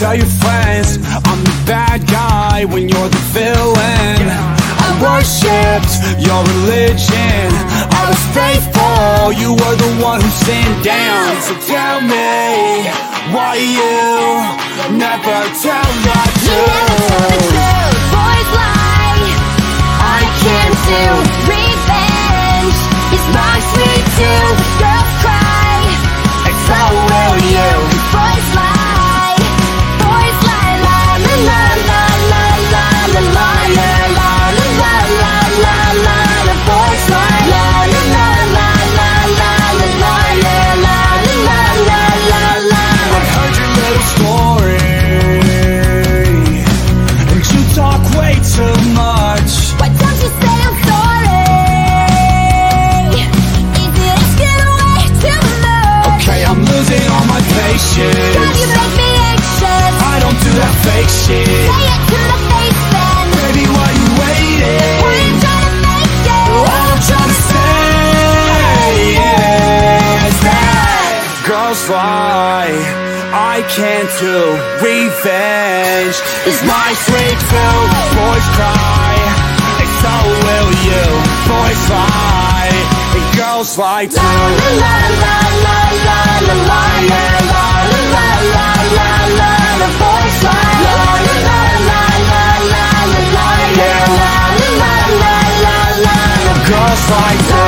tell your friends I'm the bad guy when you're the villain. I worshipped your religion, I was faithful, you were the one who sinned down. So tell me, why you never tell the truth? You never tell the truth, boys lie. I can't do revenge, it's my sweet tooth. Girls cry, and so will you. Boys lie, la la la la la la la la la la la la la la. Boys lie, la la la la la la la la la la la la la. I've heard your little story, and you talk way too much. Why don't you say I'm sorry? Is it asking way too much? Okay, I'm losing all my patience. God, you make me anxious. I don't do that fake shit. Say it to my face then. Baby, why you waiting? Why you trying to make it? All I'm trying to say is that girls lie, I can't do revenge. It's my sweet tooth. Boys cry, and so will you. Boys lie, and girls lie too. La la la la la la la la la la la la la la. The boys lie. La la la la la la la la la la la la la la. Girls lie too.